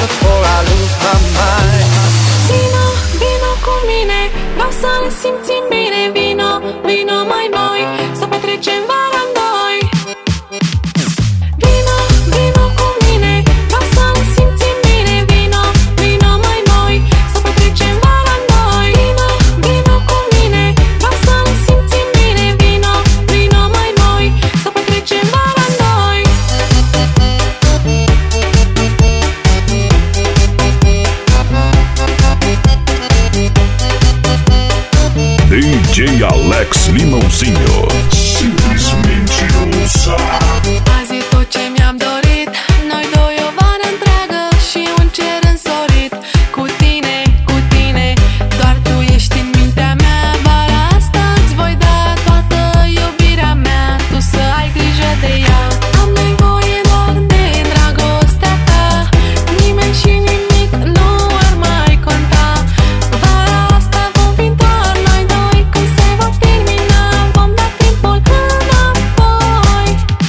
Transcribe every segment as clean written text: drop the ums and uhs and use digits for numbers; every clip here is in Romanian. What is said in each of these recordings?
before I lose my mind. Vino, vino cu mine, vreau să ne simțim bine. Vino, vino mai moi, să petrecem vara în doi. Vino, vino cu mine, vreau să ne simțim bine. Vino, vino mai moi, să petrecem vara în doi. Vino, vino cu mine, vreau să ne simțim bine. Vino, vino mai moi, să petrecem vara în doi. DJ Alex Limãozinho. Simplesmente ouça. Azi e tot ce mi-am dorit, noi doi o vară întreagă și un cer însorit. Cu tine, doar tu ești în mintea mea. Vara asta îți voi da toată iubirea mea, tu să ai grijă de ea. Am nevoie doar de dragostea ta, nimeni și nimic nu ar mai conta. Vara asta vom fi doar noi doi, când se va termina vom da timpul înapoi.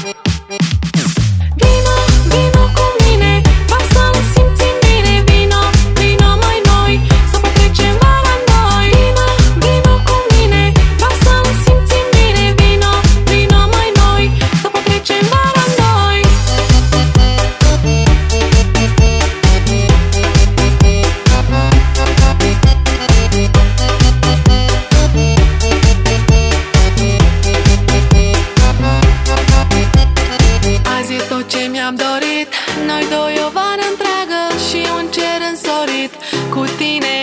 Vino, vino cu mine, vreau să ne simțim bine. Vino, vino mai moi, să petrecem vara în doi. Vino, vino cu mine, vreau să ne simțim bine. Vino, vino mai moi, să petrecem vara în doi. Azi e tot ce mi-am dorit, noi doi o vară întreagă și un cer însorit. Cu tine,